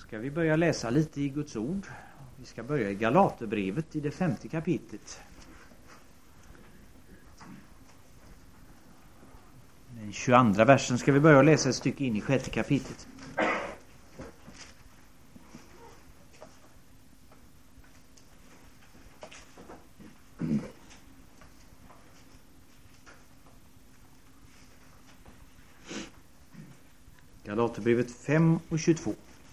Ska vi börja läsa lite i Guds ord. Vi ska börja i Galaterbrevet i det 5:e kapitlet. Den 22:a versen ska vi börja läsa ett stycke in i 6:e kapitlet. Galaterbrevet 5:22.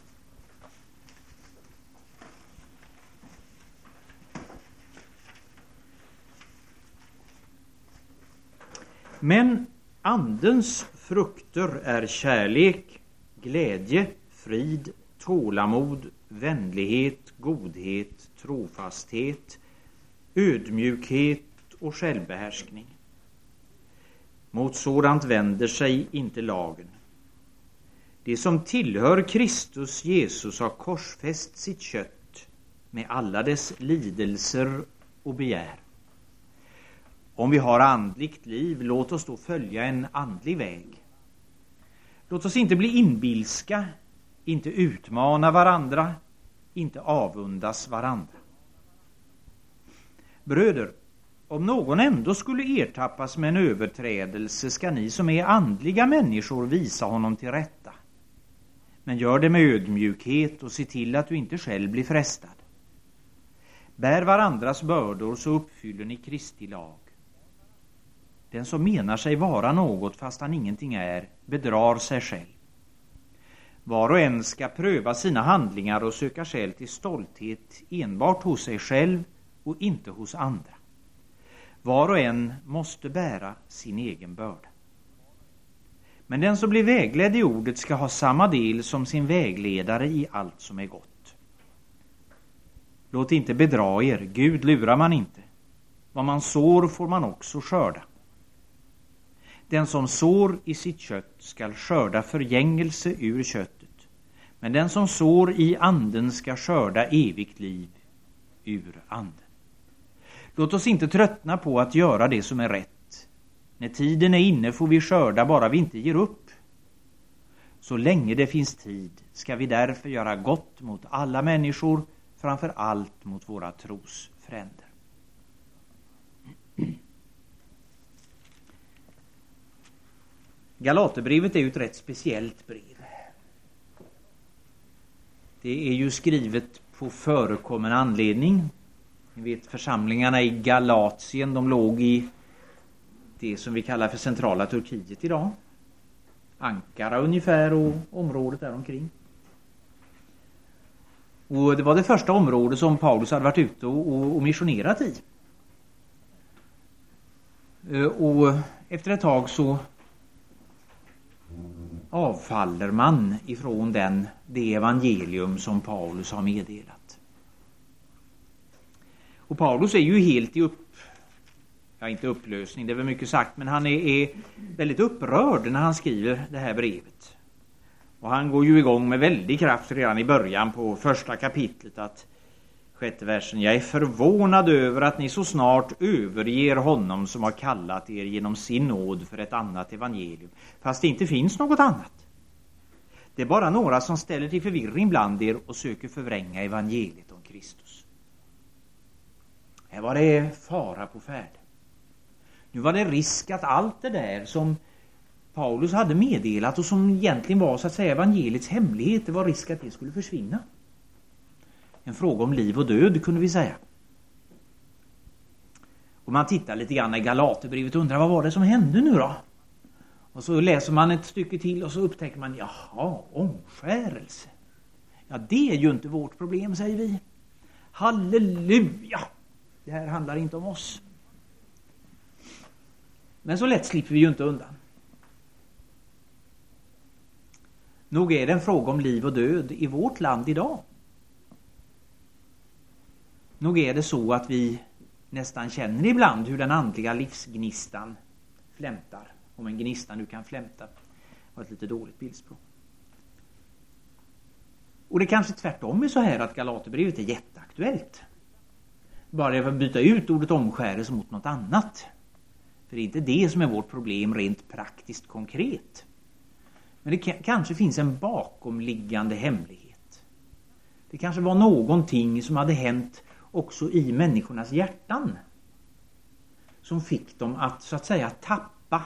Men andens frukter är kärlek, glädje, frid, tålamod, vänlighet, godhet, trofasthet, ödmjukhet och självbehärskning. Mot sådant vänder sig inte lagen. Det som tillhör Kristus Jesus har korsfäst sitt kött med alla dess lidelser och begär. Om vi har andligt liv, låt oss då följa en andlig väg. Låt oss inte bli inbilska, inte utmana varandra, inte avundas varandra. Bröder, om någon ändå skulle ertappas med en överträdelse ska ni som är andliga människor visa honom till rätta. Men gör det med ödmjukhet och se till att du inte själv blir frestad. Bär varandras bördor så uppfyller ni Kristi lag. Den som menar sig vara något fast han ingenting är, bedrar sig själv. Var och en ska pröva sina handlingar och söka skäl till stolthet enbart hos sig själv och inte hos andra. Var och en måste bära sin egen börda. Men den som blir vägledd i ordet ska ha samma del som sin vägledare i allt som är gott. Låt inte bedra er, Gud lurar man inte. Vad man sår får man också skörda. Den som sår i sitt kött skall skörda förgängelse ur köttet. Men den som sår i anden ska skörda evigt liv ur anden. Låt oss inte tröttna på att göra det som är rätt. När tiden är inne får vi skörda bara vi inte ger upp. Så länge det finns tid ska vi därför göra gott mot alla människor, framför allt mot våra trosfränder. Galaterbrevet är ju ett rätt speciellt brev. Det är ju skrivet på förekommen anledning. Ni vet, församlingarna i Galatien, de låg i det som vi kallar för centrala Turkiet idag. Ankara ungefär och området där omkring. Och det var det första området som Paulus hade varit ute och missionerat i. Och efter ett tag så avfaller man ifrån det evangelium som Paulus har meddelat. Och Paulus är ju helt inte upplösning, det är väl mycket sagt, men han är väldigt upprörd när han skriver det här brevet. Och han går ju igång med väldig kraft redan i början på första kapitlet, att 6:e versen: jag är förvånad över att ni så snart överger honom som har kallat er genom sin nåd för ett annat evangelium, fast det inte finns något annat. Det är bara några som ställer till förvirring bland er och söker förvränga evangeliet om Kristus. Här var det fara på färd. Nu var det risk att allt det där som Paulus hade meddelat och som egentligen var så att säga evangeliets hemlighet, det var risk att det skulle försvinna. En fråga om liv och död kunde vi säga. Och man tittar lite grann i Galaterbrevet och undrar vad var det som hände nu då? Och så läser man ett stycke till och så upptäcker man, jaha, omskärelse. Ja, det är ju inte vårt problem, säger vi. Halleluja! Det här handlar inte om oss. Men så lätt slipper vi ju inte undan. Nog är det en fråga om liv och död i vårt land idag. Nog är det så att vi nästan känner ibland hur den andliga livsgnistan flämtar. Om en gnista nu kan flämta. Det var ett lite dåligt bildspråk. Och det kanske tvärtom är så här att Galaterbrevet är jätteaktuellt. Bara jag vill byta ut ordet omskärelse mot något annat. För det är inte det som är vårt problem rent praktiskt konkret. Men det kanske finns en bakomliggande hemlighet. Det kanske var någonting som hade hänt också i människornas hjärtan som fick dem att så att säga tappa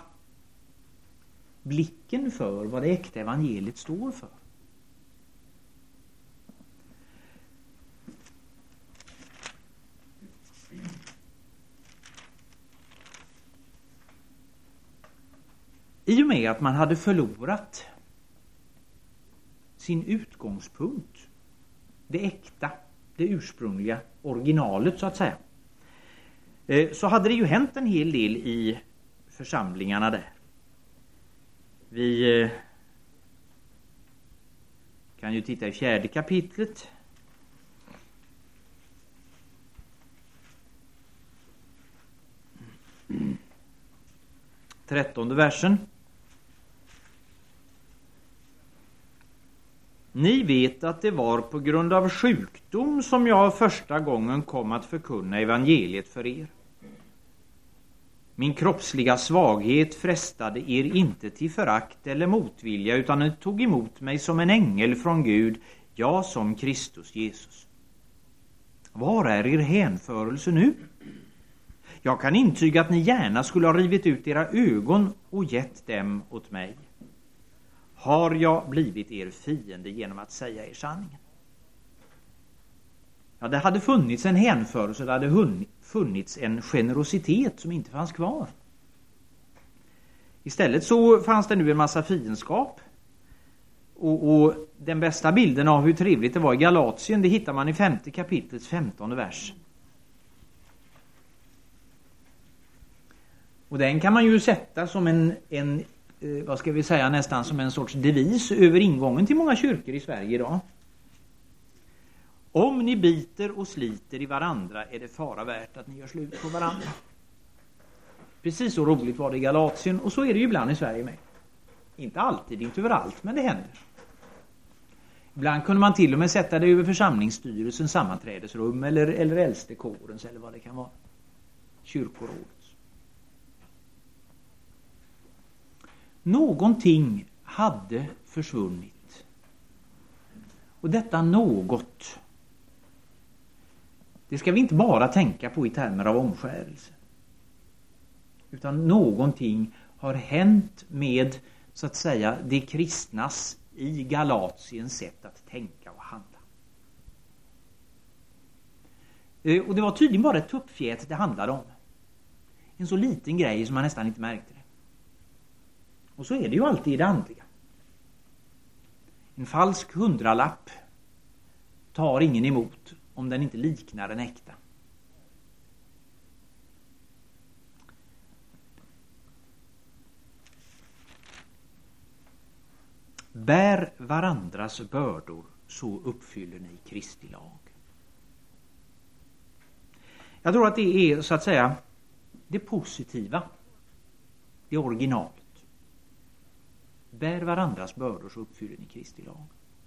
blicken för vad det äkta evangeliet står för. I och med att man hade förlorat sin utgångspunkt, det äkta, det ursprungliga, originalet så att säga, så hade det ju hänt en hel del i församlingarna där. Vi kan ju titta i 4:e kapitlet. Trettonde versen. Ni vet att det var på grund av sjukdom som jag första gången kom att förkunna evangeliet för er. Min kroppsliga svaghet frestade er inte till förakt eller motvilja, utan ni tog emot mig som en ängel från Gud, ja, som Kristus Jesus. Var är er hänförelse nu? Jag kan intyga att ni gärna skulle ha rivit ut era ögon och gett dem åt mig. Har jag blivit er fiende genom att säga er sanningen? Ja, det hade funnits en hänförelse, det hade funnits en generositet som inte fanns kvar. Istället så fanns det nu en massa fiendskap. Och den bästa bilden av hur trevligt det var i Galatien, det hittar man i 5:e kapitlets 15:e vers. Och den kan man ju sätta som en vad ska vi säga, nästan som en sorts devis över ingången till många kyrkor i Sverige idag. Om ni biter och sliter i varandra är det fara värt att ni gör slut på varandra. Precis så roligt var det i Galatien, och så är det ju ibland i Sverige med. Inte alltid, inte överallt, men det händer. Ibland kunde man till och med sätta det över församlingsstyrelsens sammanträdesrum eller äldstekårens eller vad det kan vara. Kyrkorådets. Någonting hade försvunnit. Och detta något, det ska vi inte bara tänka på i termer av omskärelse. Utan någonting har hänt med, så att säga, de kristnas i Galatiens sätt att tänka och handla. Och det var tydligen bara ett tuppfjät det handlade om. En så liten grej som man nästan inte märkte det. Och så är det ju alltid i det andliga. En falsk 100-lapp tar ingen emot om den inte liknar en äkta. Bär varandras bördor, så uppfyller ni Kristi lag. Jag tror att det är, så att säga, det positiva, det originalet. Bär varandras bördor, så uppfyller ni Kristi lag.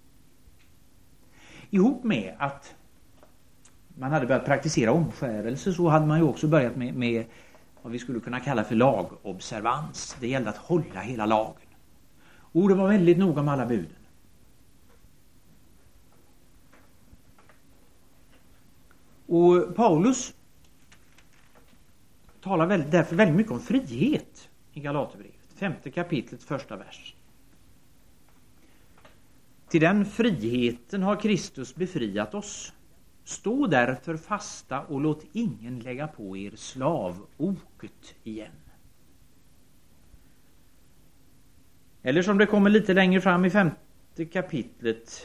Ihop med att man hade börjat praktisera omskärelse, så hade man ju också börjat med vad vi skulle kunna kalla för lagobservans. Det gällde att hålla hela lagen. Och det var väldigt noga med alla buden. Och Paulus talar därför väldigt mycket om frihet i Galaterbrevet. 5:e kapitlets 1:a vers. Till den friheten har Kristus befriat oss. Stå därför fasta och låt ingen lägga på er slavoket igen. Eller som det kommer lite längre fram i 5:e kapitlet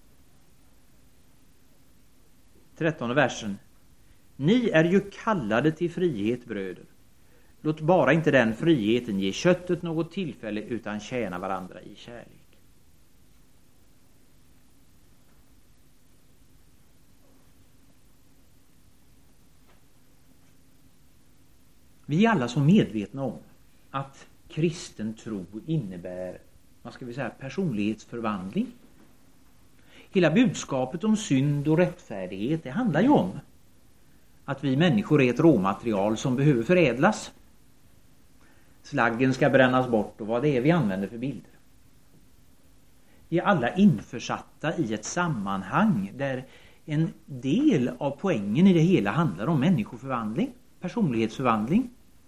13:e versen. Ni är ju kallade till frihet, bröder. Låt bara inte den friheten ge köttet något tillfälle, utan tjäna varandra i kärlek. Vi är alla så medvetna om att kristen tro innebär, vad ska vi säga, personlighetsförvandling. Hela budskapet om synd och rättfärdighet, det handlar ju om att vi människor är ett råmaterial som behöver förädlas. Slaggen ska brännas bort och vad det är vi använder för bilder. är alla införsatta i ett sammanhang där en del av poängen i det hela handlar om människoförvandling, personlighetsförvandling.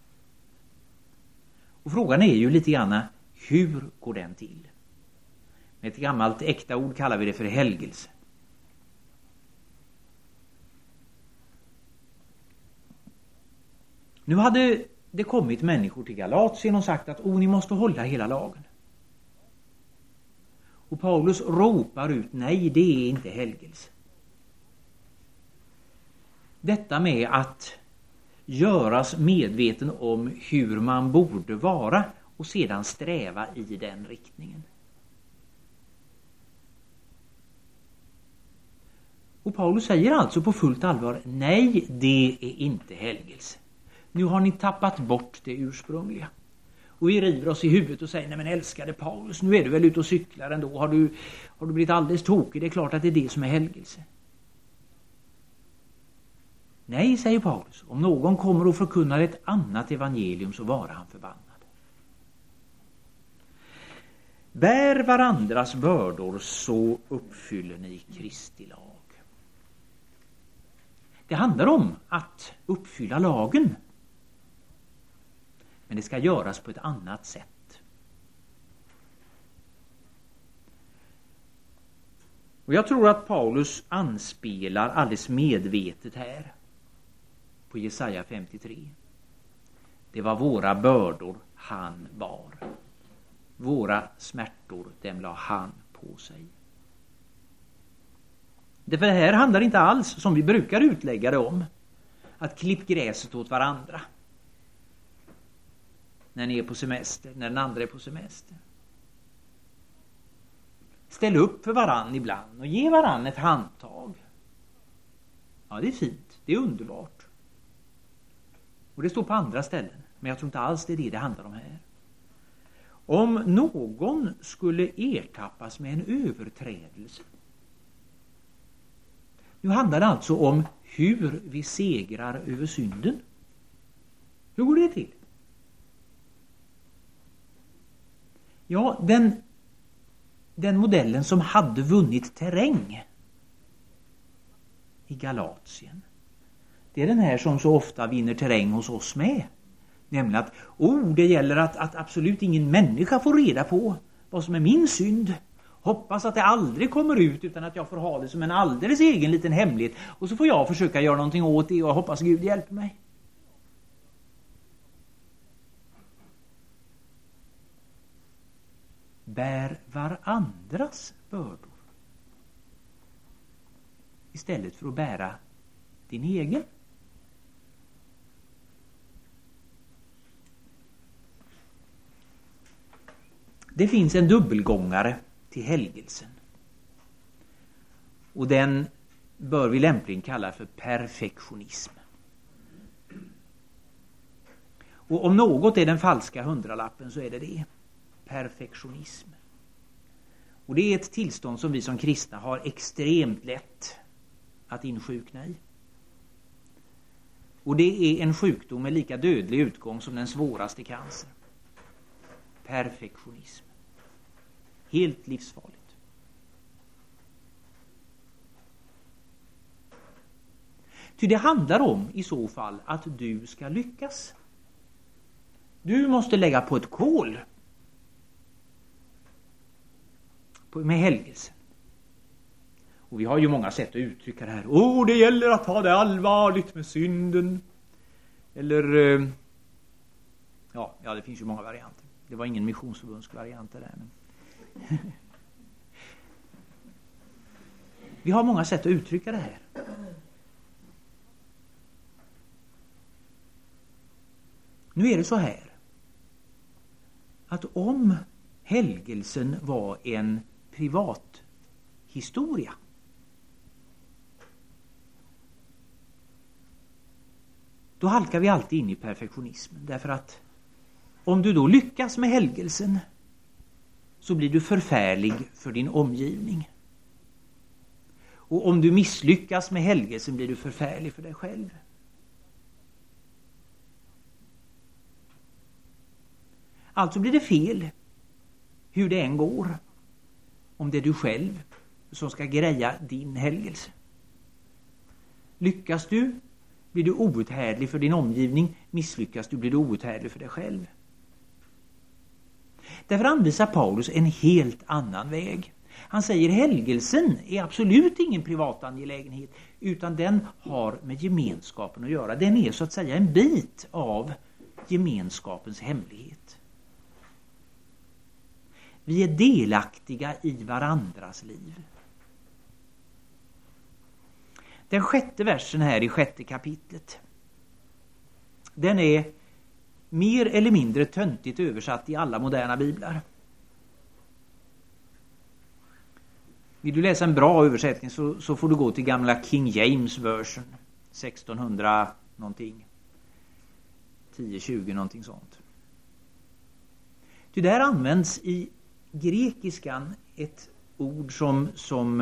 Och frågan är ju lite grann, hur går den till? Med ett gammalt äkta ord kallar vi det för helgelse. Nu hade det kommit människor till Galatien och sagt att ni måste hålla hela lagen. Och Paulus ropar ut, nej, det är inte helgelse. Detta med att göras medveten om hur man borde vara och sedan sträva i den riktningen. Och Paulus säger alltså på fullt allvar, nej, det är inte helgelse. Nu har ni tappat bort det ursprungliga. Och vi river oss i huvudet och säger, nej men älskade Paulus, nu är du väl ute och cyklar ändå. Har du blivit alldeles tokig? Det är klart att det är det som är helgelse. Nej, säger Paulus, om någon kommer och förkunnar ett annat evangelium så vara han förbannad. Bär varandras bördor så uppfyller ni Kristi lag. Det handlar om att uppfylla lagen. Men det ska göras på ett annat sätt. Och jag tror att Paulus anspelar alldeles medvetet här på Jesaja 53. Det var våra bördor han bar. Våra smärtor, dem la han på sig. Det här handlar inte alls, som vi brukar utlägga det om, att klipp gräset åt varandra. När ni är på semester, när den andra är på semester. Ställ upp för varann ibland och ge varann ett handtag. Ja, det är fint. Det är underbart. Och det står på andra ställen. Men jag tror inte alls det är det handlar om här. Om någon skulle ertappas med en överträdelse. Nu handlar det alltså om hur vi segrar över synden. Hur går det till? Ja, den modellen som hade vunnit terräng i Galatien. Det är den här som så ofta vinner terräng hos oss med. Nämligen att det gäller att absolut ingen människa får reda på vad som är min synd. Hoppas att det aldrig kommer ut utan att jag får ha det som en alldeles egen liten hemlighet. Och så får jag försöka göra någonting åt det och jag hoppas Gud hjälper mig. Bär varandras bördor. Istället för att bära din egen. Det finns en dubbelgångare till helgelsen. Och den bör vi lämpligen kalla för perfektionism. Och om något är den falska hundralappen så är det det. Perfektionism. Och det är ett tillstånd som vi som kristna har extremt lätt att insjukna i. Och det är en sjukdom med lika dödlig utgång som den svåraste cancer. Perfektionism. Helt livsfarligt. Ty det handlar om i så fall att du ska lyckas. Du måste lägga på ett kol med helgelse. Och vi har ju många sätt att uttrycka det här. Det gäller att ta det allvarligt med synden. Eller ja, det finns ju många varianter. Det var ingen missionsförbundsvariant där. Men vi har många sätt att uttrycka det här. Nu är det så här att om helgelsen var en privat historia då halkar vi alltid in i perfektionismen. Därför att om du då lyckas med helgelsen så blir du förfärlig för din omgivning. Och om du misslyckas med helgelsen blir du förfärlig för dig själv. Alltså blir det fel hur det än går om det är du själv som ska greja din helgelse. Lyckas du, blir du outhärdlig för din omgivning. Misslyckas du, blir du outhärdlig för dig själv. Därför anvisar Paulus en helt annan väg. Han säger helgelsen är absolut ingen privat angelägenhet, utan den har med gemenskapen att göra. Den är så att säga en bit av gemenskapens hemlighet. Vi är delaktiga i varandras liv. Den 6:e versen här i 6:e kapitlet, den är mer eller mindre töntigt översatt i alla moderna biblar. Vill du läsa en bra översättning så får du gå till gamla King James version 1600 någonting, 10-20 någonting sånt. Ty där används i grekiskan ett ord som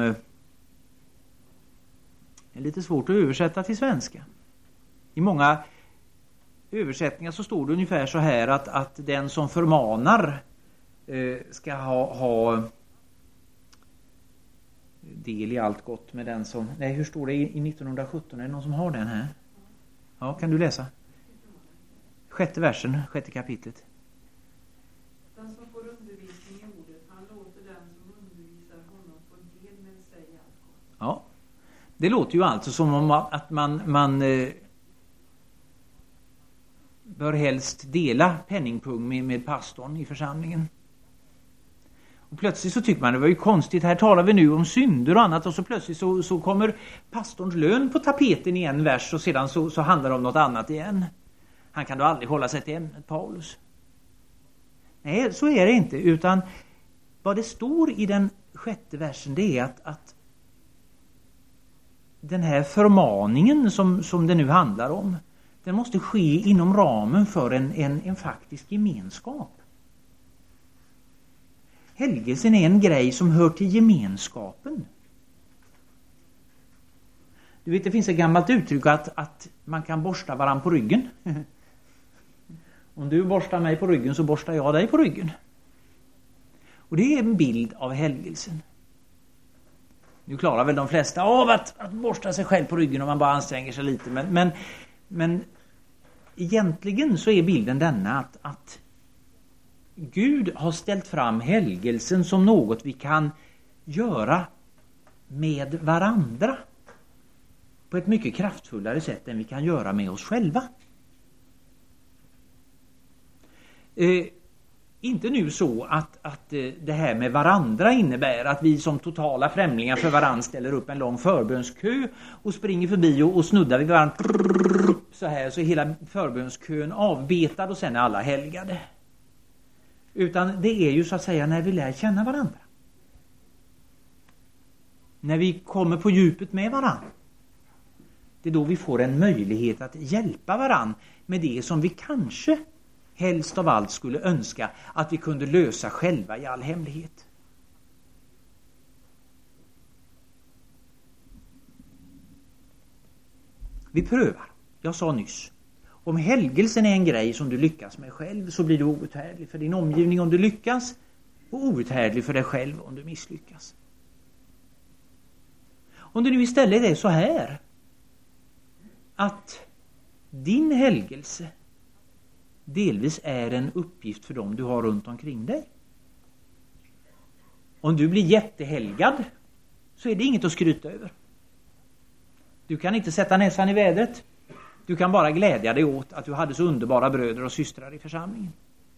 är lite svårt att översätta till svenska. I många översättningar så står det ungefär så här att den som förmanar ska ha del i allt gott med den som... Nej, hur står det i 1917? Är det någon som har den här? Ja, kan du läsa? 6:e versen, 6:e kapitlet. Den som får undervisning i ordet, han låter den som undervisar honom få del med sig allt gott. Ja, det låter ju alltså som om att man bör helst dela penningpung med pastorn i församlingen. Och plötsligt så tycker man det var ju konstigt, här talar vi nu om synder och annat, och så plötsligt så kommer pastorns lön på tapeten i en vers och sedan så handlar det om något annat igen. Han kan då aldrig hålla sig till ämnet, Paulus. Nej, så är det inte, utan vad det står i den 6:e versen, det är att den här förmaningen som det nu handlar om, den måste ske inom ramen för en faktisk gemenskap. Helgelsen är en grej som hör till gemenskapen. Du vet, det finns ett gammalt uttryck att man kan borsta varann på ryggen. Om du borstar mig på ryggen så borstar jag dig på ryggen. Och det är en bild av helgelsen. Nu klarar väl de flesta av att borsta sig själv på ryggen om man bara anstränger sig lite. Men egentligen så är bilden denna att Gud har ställt fram helgelsen som något vi kan göra med varandra på ett mycket kraftfullare sätt än vi kan göra med oss själva. Inte nu så att det här med varandra innebär att vi som totala främlingar för varandra ställer upp en lång förbönskö och springer förbi och snuddar vid varandra så här, så är hela förbönskön avbetad och sen är alla helgade. Utan det är ju så att säga när vi lär känna varandra. När vi kommer på djupet med varandra. Det är då vi får en möjlighet att hjälpa varandra med det som vi kanske helst av allt skulle önska att vi kunde lösa själva i all hemlighet. Vi prövar. Jag sa nyss. Om helgelsen är en grej som du lyckas med själv så blir du outhärdlig för din omgivning om du lyckas och outhärdlig för dig själv om du misslyckas. Om det nu istället är så här att din helgelse delvis är en uppgift för dem du har runt omkring dig. Om du blir jättehelgad så är det inget att skryta över. Du kan inte sätta näsan i vädret. Du kan bara glädja dig åt att du hade så underbara bröder och systrar i församlingen.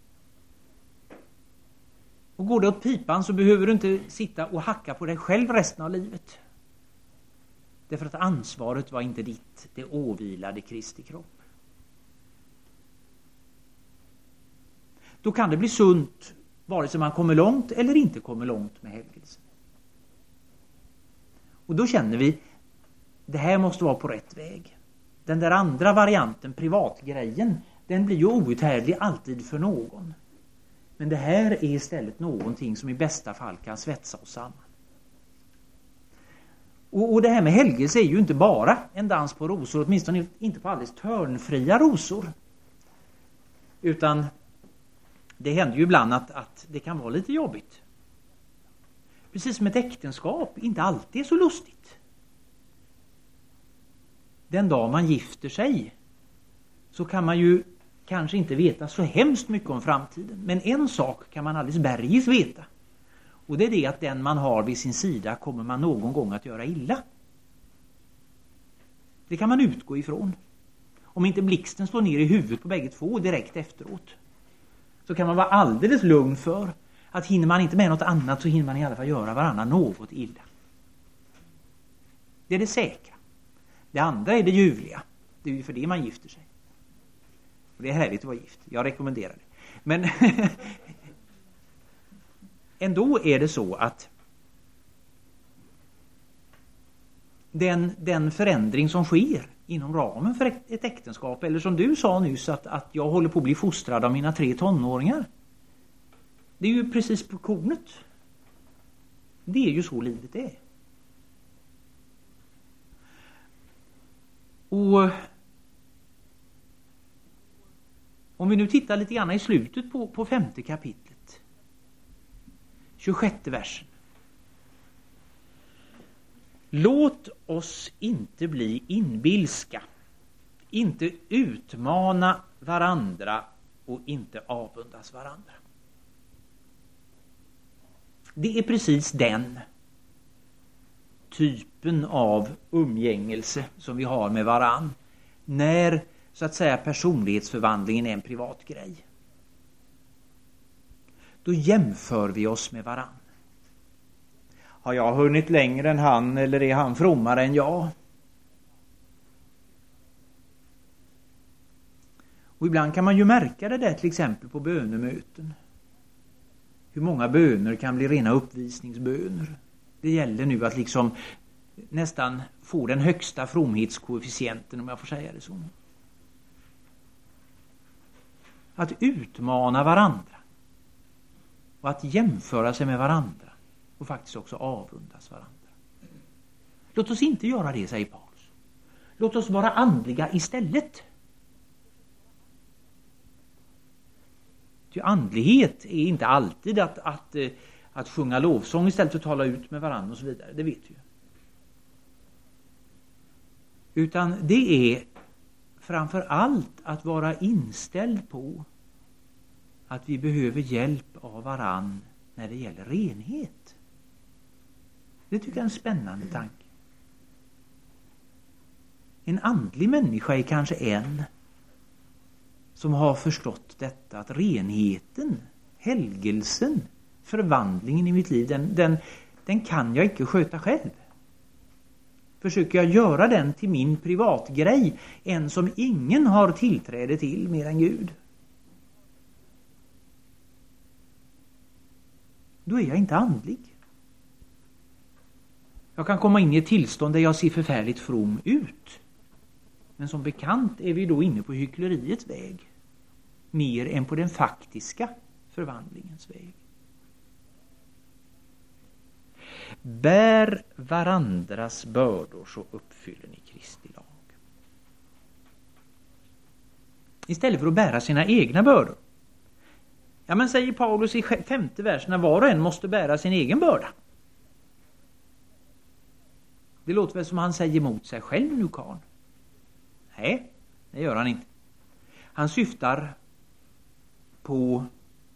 Och går det åt pipan så behöver du inte sitta och hacka på dig själv resten av livet. Därför att ansvaret var inte ditt, det åvilade Kristi kropp. Då kan det bli sunt vare sig man kommer långt eller inte kommer långt med helgelsen. Och då känner vi, det här måste vara på rätt väg. Den där andra varianten, privatgrejen, den blir ju outhärdlig alltid för någon. Men det här är istället någonting som i bästa fall kan svetsa oss samman. Och det här med helgelse är ju inte bara en dans på rosor, åtminstone inte på alldeles törnfria rosor. Utan det händer ju ibland att det kan vara lite jobbigt. precis som ett äktenskap inte alltid är så lustigt. Den dag man gifter sig så kan man ju kanske inte veta så hemskt mycket om framtiden. Men en sak kan man alldeles bergis veta. Och det är det att den man har vid sin sida kommer man någon gång att göra illa. Det kan man utgå ifrån. Om inte blixten slår ner i huvudet på bägge två direkt efteråt, så kan man vara alldeles lugn för att hinner man inte med något annat så hinner man i alla fall göra varandra något illa. Det är det säkra. Det andra är det ljuvliga. Det är ju för det man gifter sig. Och det är härligt att vara gift. Jag rekommenderar det. Men ändå är det så att den förändring som sker inom ramen för ett äktenskap, eller som du sa nyss att jag håller på att bli fostrad av mina 3 tonåringar. Det är ju precis på kornet. Det är ju så livet är. Och om vi nu tittar lite grann i slutet på 5:e kapitlet. 26:e versen. Låt oss inte bli inbilska, inte utmana varandra och inte avundas varandra. Det är precis den typen av umgängelse som vi har med varann när så att säga personlighetsförvandlingen är en privat grej. Då jämför vi oss med varann. Har jag hunnit längre än han, eller är han frommare än jag? Och ibland kan man ju märka det där till exempel på bönemöten. Hur många böner kan bli rena uppvisningsböner. Det gäller nu att liksom nästan få den högsta fromhetskoefficienten, om jag får säga det så. Att utmana varandra. Och att jämföra sig med varandra. Och faktiskt också avundas varandra. Låt oss inte göra det, säger Paulus. Låt oss vara andliga istället. Ty andlighet är inte alltid att sjunga lovsång istället för att tala ut med varandra och så vidare. Det vet vi ju. Utan det är framför allt att vara inställd på att vi behöver hjälp av varann när det gäller renhet. Det tycker jag är en spännande tanke. En andlig människa är kanske en som har förstått detta, att renheten, helgelsen, förvandlingen i mitt liv, den kan jag inte sköta själv. Försöker jag göra den till min privatgrej, en som ingen har tillträde till mer än Gud, då är jag inte andlig. Jag kan komma in i ett tillstånd där jag ser förfärligt from ut. Men som bekant är vi då inne på hyckleriets väg. Mer än på den faktiska förvandlingens väg. Bär varandras bördor så uppfyller ni Kristi lag. Istället för att bära sina egna bördor. Ja, men säger Paulus i 5:e versen, när var och en måste bära sin egen börda. Det låter väl som han säger emot sig själv nu, karl. Nej, det gör han inte. Han syftar på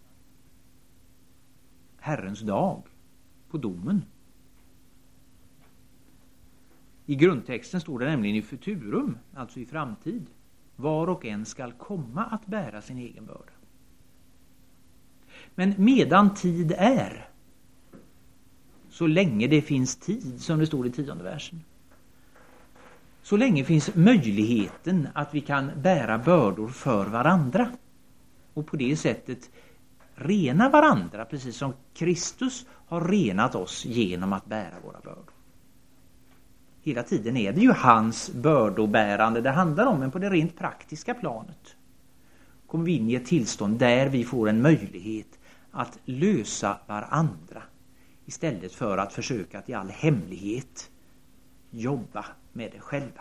Herrens dag, på domen. I grundtexten står det nämligen i futurum, alltså i framtid. Var och en skall komma att bära sin egen börda. Men medan tid är, så länge det finns tid, som det står i 10:e versen, så länge finns möjligheten att vi kan bära bördor för varandra. Och på det sättet rena varandra, precis som Kristus har renat oss genom att bära våra bördor. Hela tiden är det ju hans bördobärande det handlar om, men på det rent praktiska planet kommer vi in i ett tillstånd där vi får en möjlighet att lösa varandra istället för att försöka att i all hemlighet jobba med det själva.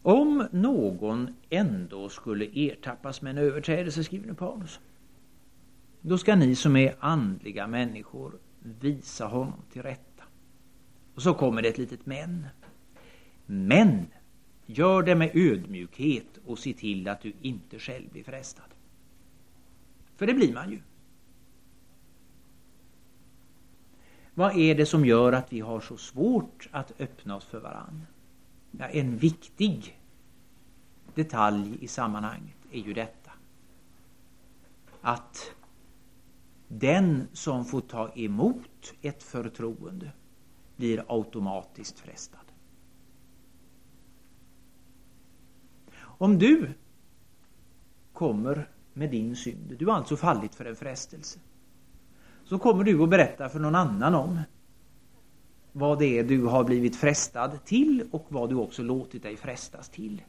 Om någon ändå skulle ertappas med en överträdelse, skriver nu Paulus, då ska ni som är andliga människor visa honom till rätta. Och så kommer det ett litet men. Men gör det med ödmjukhet och se till att du inte själv blir frestad. För det blir man ju. Vad är det som gör att vi har så svårt att öppna oss för varann? Ja, en viktig detalj i sammanhanget är ju detta. Att den som får ta emot ett förtroende blir automatiskt frestad. Om du kommer med din synd, du har alltså fallit för en frestelse, så kommer du att berätta för någon annan om vad det är du har blivit frestad till och vad du också låtit dig frestas till.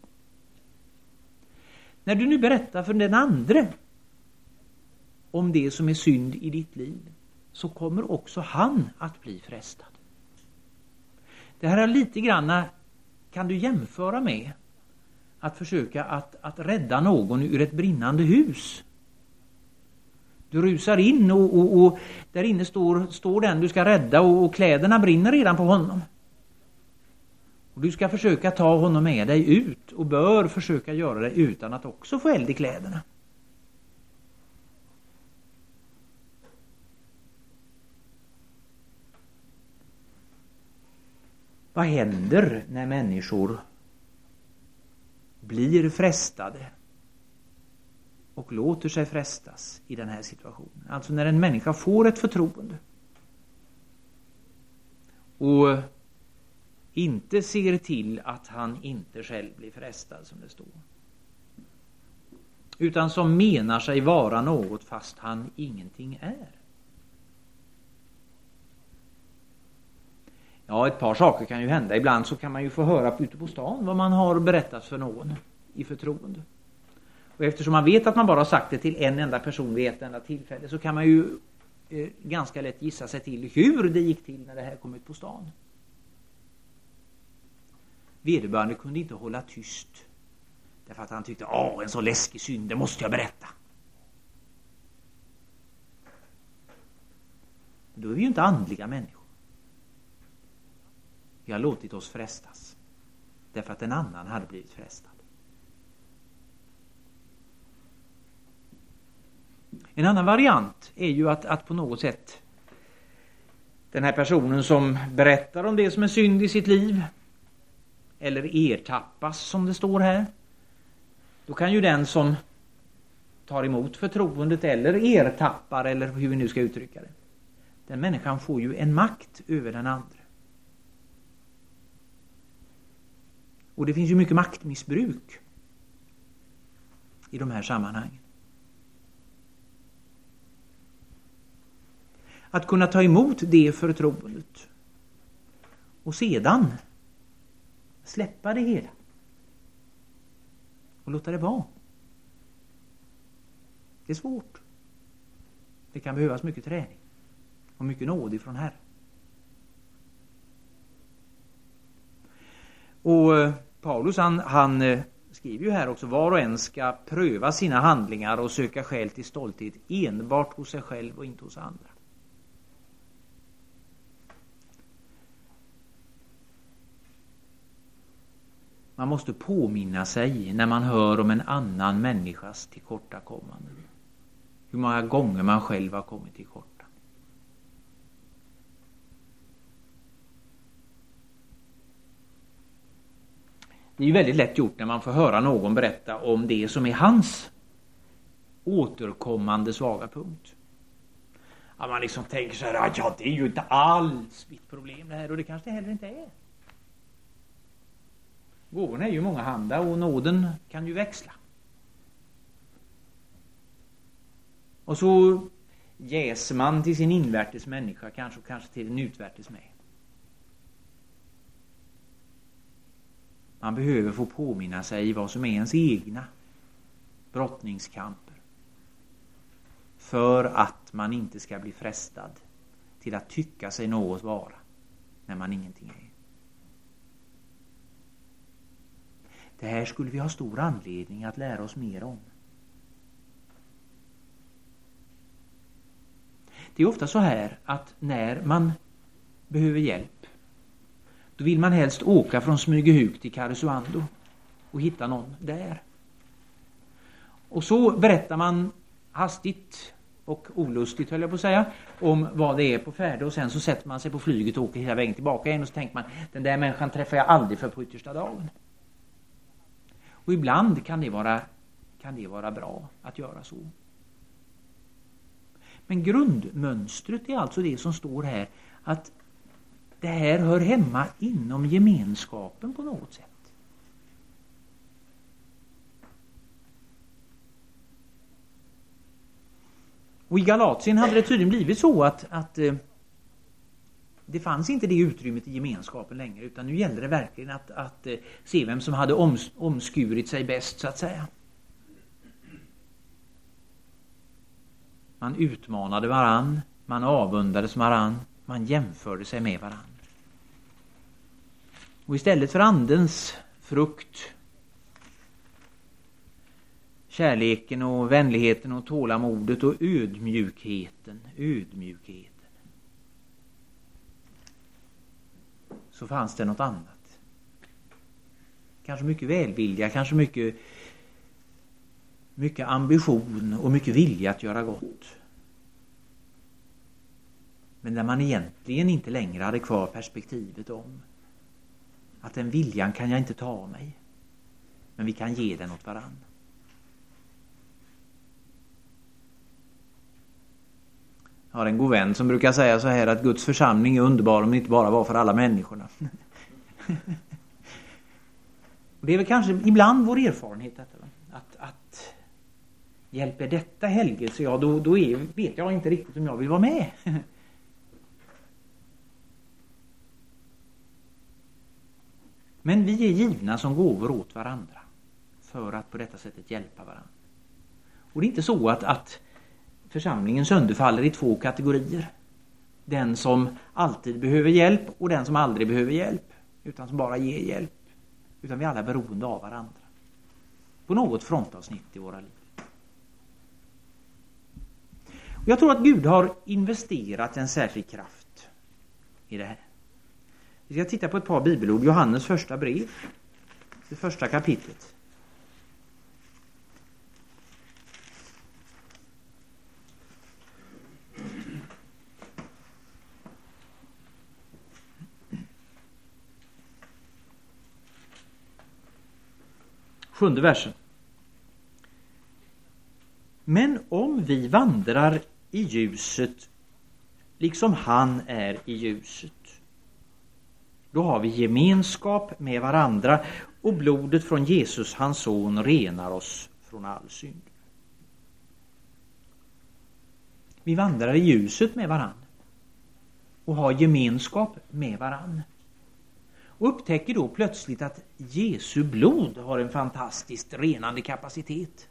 När du nu berättar för den andra om det som är synd i ditt liv, så kommer också han att bli frestad. Det här är lite grann, kan du jämföra med att försöka att rädda någon ur ett brinnande hus. Du rusar in och där inne står den du ska rädda och kläderna brinner redan på honom. Och du ska försöka ta honom med dig ut och bör försöka göra det utan att också få eld i kläderna. Vad händer när människor blir frestade och låter sig frestas i den här situationen? Alltså när en människa får ett förtroende och inte ser till att han inte själv blir frestad, som det står, utan som menar sig vara något fast han ingenting är. Ja, ett par saker kan ju hända. Ibland så kan man ju få höra ute på stan vad man har berättat för någon i förtroende. Och eftersom man vet att man bara har sagt det till en enda person vid ett enda tillfälle, så kan man ju ganska lätt gissa sig till hur det gick till när det här kom ut på stan. Vederbörande kunde inte hålla tyst, därför att han tyckte, en så läskig synd, det måste jag berätta. Men då är vi ju inte andliga människor. Vi har låtit oss frestas därför att en annan hade blivit frestad. En annan variant är ju att på något sätt den här personen som berättar om det som är synd i sitt liv, eller ertappas som det står här, då kan ju den som tar emot förtroendet eller ertappar, eller hur vi nu ska uttrycka det, den människan får ju en makt över den andra. Och det finns ju mycket maktmissbruk i de här sammanhangen. Att kunna ta emot det förtroendet och sedan släppa det hela och låta det vara. Det är svårt. Det kan behövas mycket träning och mycket nåd ifrån Herren. Och Paulus han skriver ju här också, var och en ska pröva sina handlingar och söka skäl till stolthet enbart hos sig själv och inte hos andra. Man måste påminna sig när man hör om en annan människas tillkortakommanden, hur många gånger man själv har kommit till korta. Det är ju väldigt lätt gjort när man får höra någon berätta om det som är hans återkommande svaga punkt. Att man liksom tänker så här, ja, det är ju inte alls mitt problem det här, och det kanske det heller inte är. Gåvorna är ju många handa och nåden kan ju växla. Och så jäser man till sin invärtes människa, kanske till en utvärtes med. Man behöver få påminna sig vad som är ens egna brottningskamper, för att man inte ska bli frestad till att tycka sig något vara när man ingenting är. Det här skulle vi ha stor anledning att lära oss mer om. Det är ofta så här att när man behöver hjälp, då vill man helst åka från Smygehuk till Karesuando och hitta någon där. Och så berättar man hastigt och olustigt, höll jag på att säga, om vad det är på färde, och sen så sätter man sig på flyget och åker hela vägen tillbaka igen, och så tänker man, den där människan träffar jag aldrig för på yttersta dagen. Och ibland kan det vara bra att göra så. Men grundmönstret är alltså det som står här, att det här hör hemma inom gemenskapen på något sätt. Och i Galatien hade det tydligen blivit så att det fanns inte det utrymmet i gemenskapen längre, utan nu gällde det verkligen att se vem som hade omskurit sig bäst, så att säga. Man utmanade varann, man avundades varann, man jämförde sig med varann. Och istället för andens frukt, kärleken och vänligheten och tålamodet och ödmjukheten, så fanns det något annat. Kanske mycket välvilja, kanske mycket ambition och mycket vilja att göra gott. Men där man egentligen inte längre hade kvar perspektivet om att den viljan kan jag inte ta av mig, men vi kan ge den åt varann. Jag har en god vän som brukar säga så här, att Guds församling är underbar om det inte bara var för alla människorna. Och det är väl kanske ibland vår erfarenhet att hjälper detta helgelse, ja då vet jag inte riktigt om jag vill vara med. Men vi är givna som gåvor åt varandra för att på detta sättet hjälpa varandra. Och det är inte så att församlingen sönderfaller i två kategorier. Den som alltid behöver hjälp och den som aldrig behöver hjälp, utan som bara ger hjälp. Utan vi alla är beroende av varandra. På något frontavsnitt i våra liv. Och jag tror att Gud har investerat en särskild kraft i det här. Vi ska titta på ett par bibelord. Johannes första brev, det första kapitlet. Sjunde versen. Men om vi vandrar i ljuset liksom han är i ljuset, då har vi gemenskap med varandra, och blodet från Jesus, hans son, renar oss från all synd. Vi vandrar i ljuset med varandra och har gemenskap med varandra. Och upptäcker då plötsligt att Jesu blod har en fantastiskt renande kapacitet.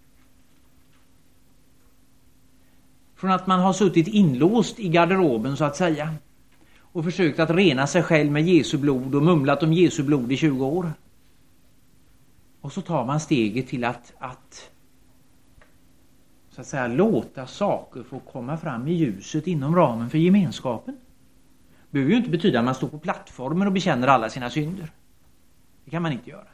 Från att man har suttit inlåst i garderoben, så att säga, och försökt att rena sig själv med Jesu blod och mumlat om Jesu blod i 20 år. Och så tar man steget till att så att säga låta saker få komma fram i ljuset inom ramen för gemenskapen. Det behöver ju inte betyda att man står på plattformen och bekänner alla sina synder. Det kan man inte göra.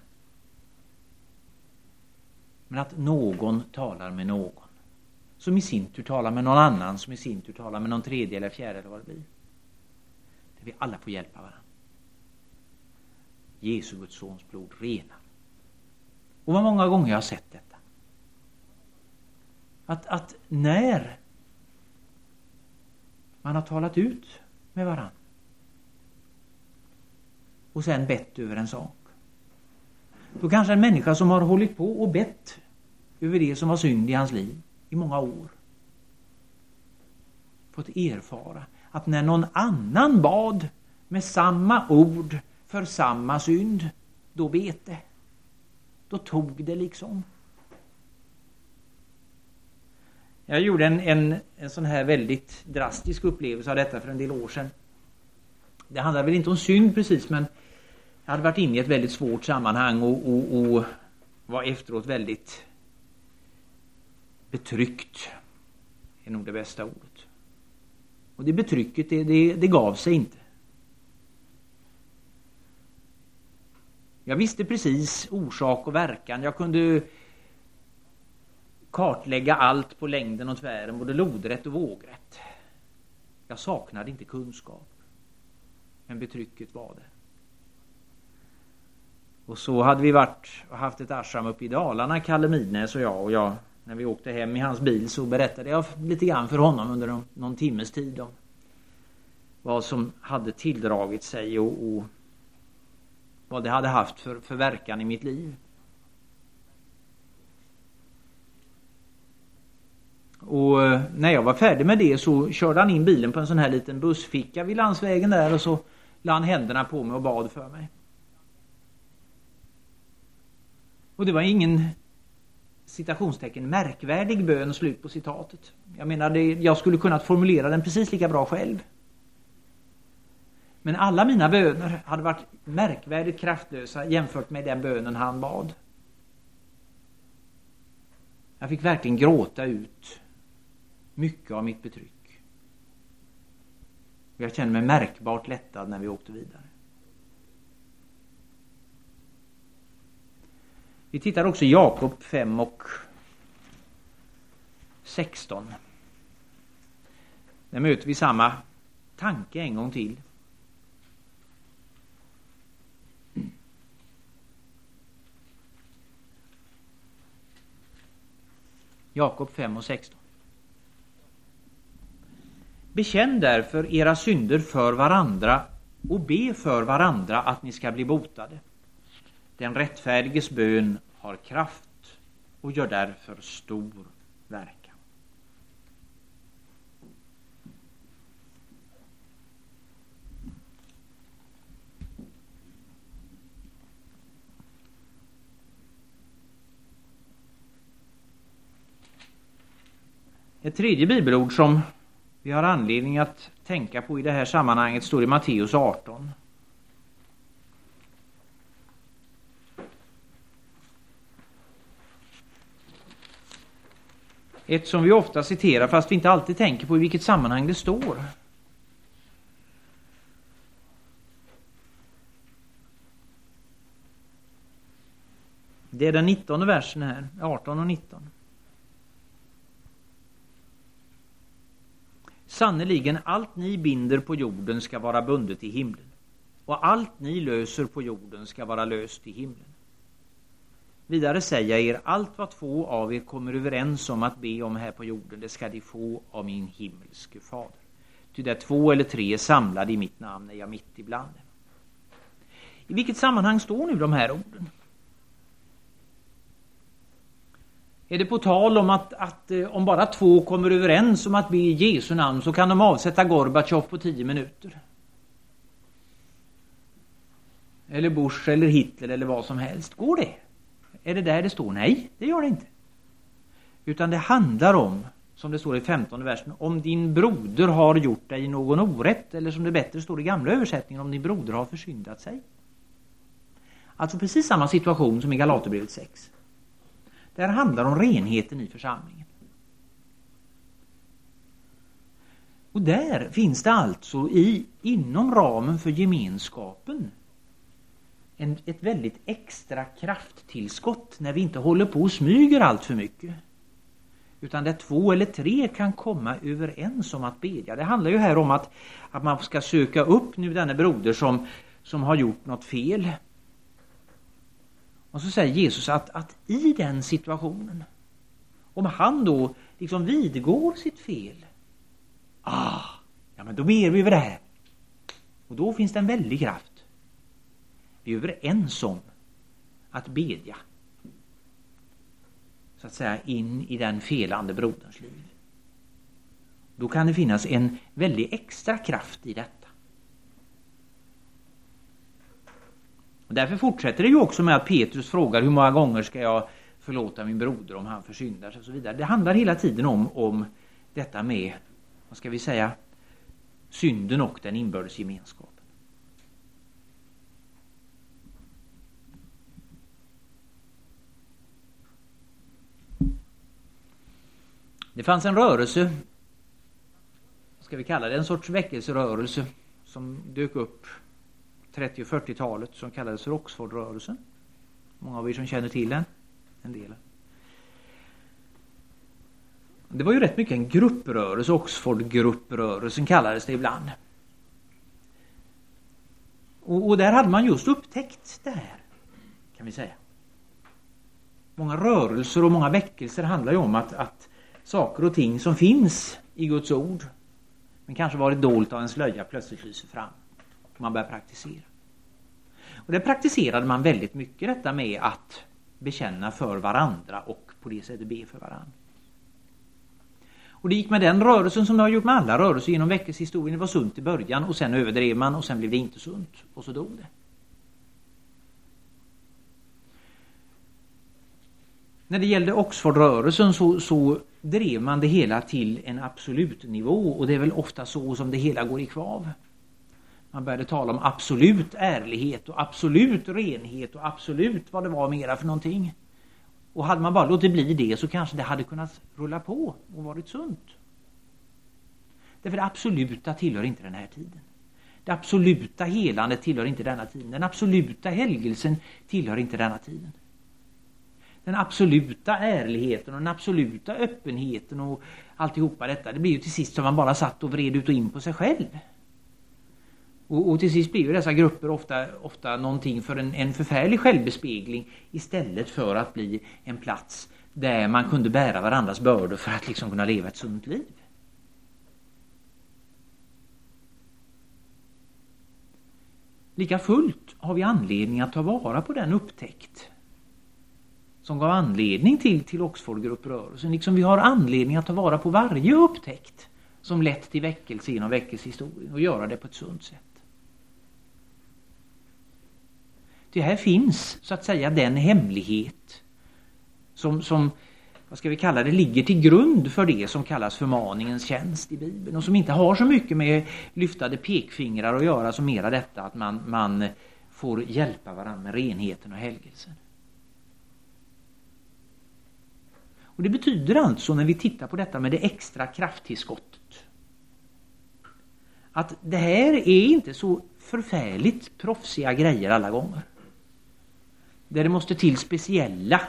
Men att någon talar med någon, som i sin tur talar med någon annan, som i sin tur talar med någon tredje eller fjärde eller vad det blir. Där vi alla får hjälpa varandra. Jesu Guds sons blod renar. Och vad många gånger jag har sett detta. Att när man har talat ut med varandra och sen bett över en sak, då kanske en människa som har hållit på och bett över det som var synd i hans liv i många år fått erfara att när någon annan bad med samma ord för samma synd, då vet det. Då tog det liksom. Jag gjorde en sån här väldigt drastisk upplevelse av detta för en del år sedan. Det handlar väl inte om synd precis, men Jag hade varit inne i ett väldigt svårt sammanhang och var efteråt väldigt betryckt, är nog det bästa ordet. Och det betrycket, det gav sig inte. Jag visste precis orsak och verkan. Jag kunde kartlägga allt på längden och tvären, både lodrätt och vågrätt. Jag saknade inte kunskap. Men betrycket var det. Och så hade vi haft ett ashram uppe i Dalarna, Kalle Midnäs och jag. När vi åkte hem i hans bil så berättade jag lite grann för honom under någon timmes tid om vad som hade tilldragit sig och vad det hade haft för verkan i mitt liv. Och när jag var färdig med det så körde han in bilen på en sån här liten bussficka vid landsvägen där och så la han händerna på mig och bad för mig. Och det var ingen citationstecken märkvärdig bön, slut på citatet. Jag menar, jag skulle kunnat formulera den precis lika bra själv. Men alla mina böner hade varit märkvärdigt kraftlösa jämfört med den bönen han bad. Jag fick verkligen gråta ut mycket av mitt betryck. Jag kände mig märkbart lättad när vi åkte vidare. Vi tittar också i Jakob 5 och 16. Där möter vi samma tanke en gång till. Jakob 5 och 16. Bekänn därför era synder för varandra och be för varandra att ni ska bli botade. Den rättfärdiges bön har kraft och gör därför stor verkan. Ett tredje bibelord som vi har anledning att tänka på i det här sammanhanget står i Matteus 18. Ett som vi ofta citerar fast vi inte alltid tänker på i vilket sammanhang det står. Det är den 19:e versen här, 18 och 19. Sannoliken allt ni binder på jorden ska vara bundet i himlen, och allt ni löser på jorden ska vara löst i himlen. Vidare säger jag er, allt vad två av er kommer överens om att be om här på jorden, det ska de få av min himmelske fader. Ty där 2 eller 3 är samlade i mitt namn är jag mitt ibland dem. I vilket sammanhang står nu de här orden? Är det på tal om att om bara 2 kommer överens om att be i Jesu namn så kan de avsätta Gorbatjov på 10 minuter? Eller Bush eller Hitler eller vad som helst. Går det? Är det där det står? Nej, det gör det inte. Utan det handlar om, som det står i 15:e versen, om din broder har gjort dig någon orätt, eller som det bättre står i gamla översättningen, om din broder har försyndat sig. Alltså precis samma situation som i Galaterbrevet 6. Det här handlar om renheten i församlingen. Och där finns det alltså inom ramen för gemenskapen ett väldigt extra krafttillskott när vi inte håller på och smyger allt för mycket. Utan där 2 eller 3 kan komma överens om att bedja. Det handlar ju här om att man ska söka upp nu denne broder som har gjort något fel. Och så säger Jesus att i den situationen, om han då liksom vidgår sitt fel, ja men då ber vi över det här. Och då finns det en väldig kraft. Vi är överens om att bedja, så att säga, in i den felande broderns liv. Då kan det finnas en väldigt extra kraft i detta. Och därför fortsätter det ju också med att Petrus frågar hur många gånger ska jag förlåta min broder om han försyndar sig och så vidare. Det handlar hela tiden om detta med, vad ska vi säga, synden och den inbördes gemenskapen. Det fanns en rörelse, ska vi kalla det en sorts väckelserörelse, som dök upp 30- och 40-talet som kallades för Oxfordrörelsen. Många av er som känner till den, en del. Det var ju rätt mycket en grupprörelse, Oxfordgrupprörelsen kallades det ibland. Och där hade man just upptäckt det här, kan vi säga. Många rörelser och många väckelser handlar ju om att saker och ting som finns i Guds ord, men kanske varit dolt av en slöja, plötsligt lyser fram. Man börjar praktisera. Och det praktiserade man väldigt mycket, detta med att bekänna för varandra och på det sättet be för varandra. Och det gick med den rörelsen som det har gjort med alla rörelser genom väckelsehistorien. Det var sunt i början och sen överdrev man och sen blev det inte sunt. Och så dog det. När det gällde Oxfordrörelsen så drev man det hela till en absolut nivå. Och det är väl ofta så som det hela går i kvav. Man började tala om absolut ärlighet och absolut renhet och absolut vad det var mera för någonting. Och hade man bara låtit bli det så kanske det hade kunnat rulla på och varit sunt. Därför det absoluta tillhör inte den här tiden. Det absoluta helandet tillhör inte denna tiden. Den absoluta helgelsen tillhör inte denna tiden. Den absoluta ärligheten och den absoluta öppenheten och alltihopa detta, det blir ju till sist som man bara satt och vred ut och in på sig själv. Och till sist blir ju dessa grupper ofta någonting för en förfärlig självbespegling istället för att bli en plats där man kunde bära varandras bördor för att liksom kunna leva ett sunt liv. Lika fullt har vi anledning att ta vara på den upptäckt som gav anledning till Oxfordgrupprörelsen, liksom vi har anledning att ta vara på varje upptäckt som lett till väckelse genom väckelsehistorien och göra det på ett sunt sätt. Det här finns så att säga den hemlighet som vad ska vi kalla det, ligger till grund för det som kallas förmaningens tjänst i Bibeln och som inte har så mycket med lyftade pekfingrar att göra som mera detta att man får hjälpa varandra med renheten och helgelsen. Och det betyder alltså när vi tittar på detta med det extra krafttillskottet att det här är inte så förfärligt proffsiga grejer alla gånger. Där det måste till speciella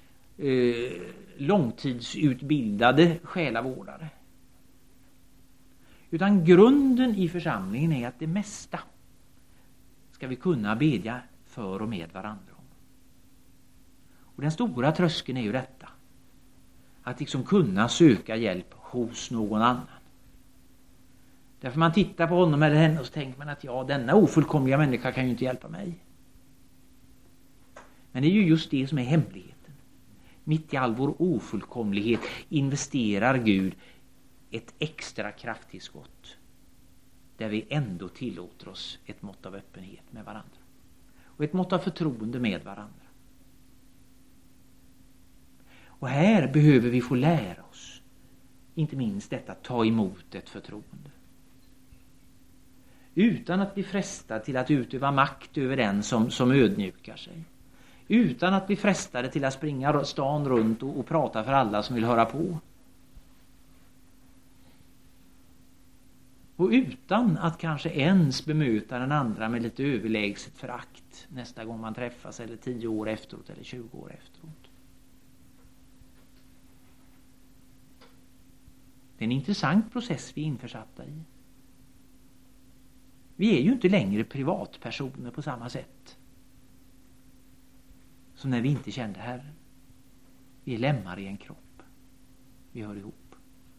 långtidsutbildade själavårdare. Utan grunden i församlingen är att det mesta ska vi kunna bedja för och med varandra om. Och den stora tröskeln är ju detta. Att liksom kunna söka hjälp hos någon annan. Därför man tittar på honom eller henne och så tänker man att ja, denna ofullkomliga människa kan ju inte hjälpa mig. Men det är ju just det som är hemligheten. Mitt i all vår ofullkomlighet investerar Gud ett extra krafttillskott. Där vi ändå tillåter oss ett mått av öppenhet med varandra. Och ett mått av förtroende med varandra. Och här behöver vi få lära oss. Inte minst detta, ta emot ett förtroende. Utan att bli frestad till att utöva makt över den som ödmjukar sig. Utan att bli frestade till att springa stan runt och prata för alla som vill höra på. Och utan att kanske ens bemöta den andra med lite överlägset förakt nästa gång man träffas eller 10 år efteråt eller 20 år efteråt. Det är en intressant process vi är införsatta i. Vi är ju inte längre privatpersoner på samma sätt som när vi inte kände Herren. Vi är lemmar i en kropp. Vi hör ihop.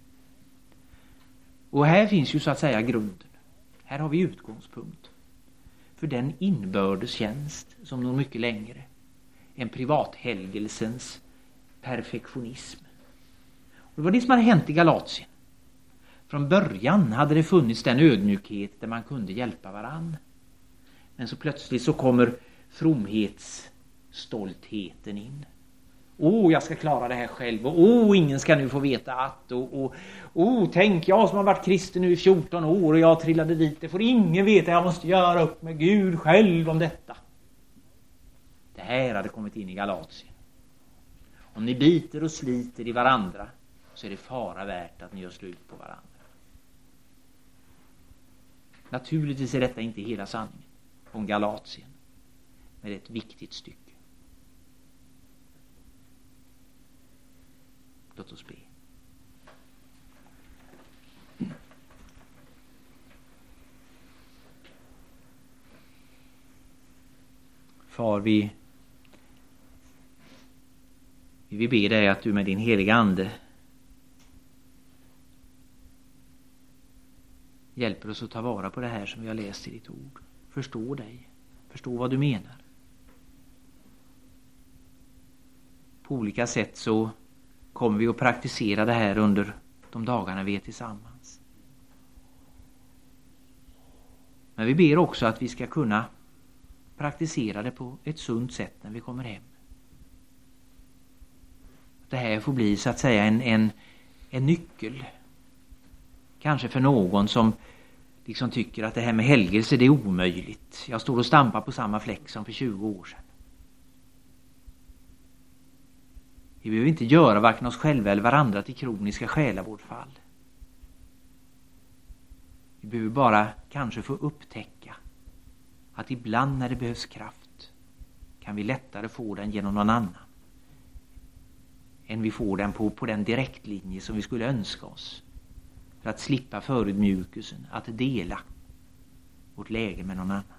Och här finns ju så att säga grunden. Här har vi utgångspunkt för den inbördes tjänst som når mycket längre än privathelgelsens perfektionism. Och det var det som hade hänt i Galatien. Från början hade det funnits den ödmjukhet där man kunde hjälpa varann. Men så plötsligt så kommer fromhetsstoltheten in. Jag ska klara det här själv. Och ingen ska nu få veta att. Tänk, jag som har varit kristen nu i 14 år och jag trillade dit. Det får ingen veta, jag måste göra upp med Gud själv om detta. Det här hade kommit in i Galatien. Om ni biter och sliter i varandra så är det fara värt att ni gör slut på varandra. Naturligtvis är detta inte hela sanningen om Galatien, men det är ett viktigt stycke. Låt oss be. Far, vi vill be dig att du med din heliga ande hjälper oss att ta vara på det här som vi har läst i ditt ord. Förstå dig, förstå vad du menar. På olika sätt så kommer vi att praktisera det här under de dagarna vi är tillsammans. Men vi ber också att vi ska kunna praktisera det på ett sunt sätt när vi kommer hem. Det här får bli så att säga en nyckel. Kanske för någon som liksom tycker att det här med helgelse det är omöjligt. Jag står och stampar på samma fläck som för 20 år sedan. Vi behöver inte göra varken oss själva eller varandra till kroniska själavårdfall. Vi behöver bara kanske få upptäcka att ibland när det behövs kraft kan vi lättare få den genom någon annan än vi får den på den direktlinje som vi skulle önska oss för att slippa förödmjukelsen att dela vårt läge med någon annan.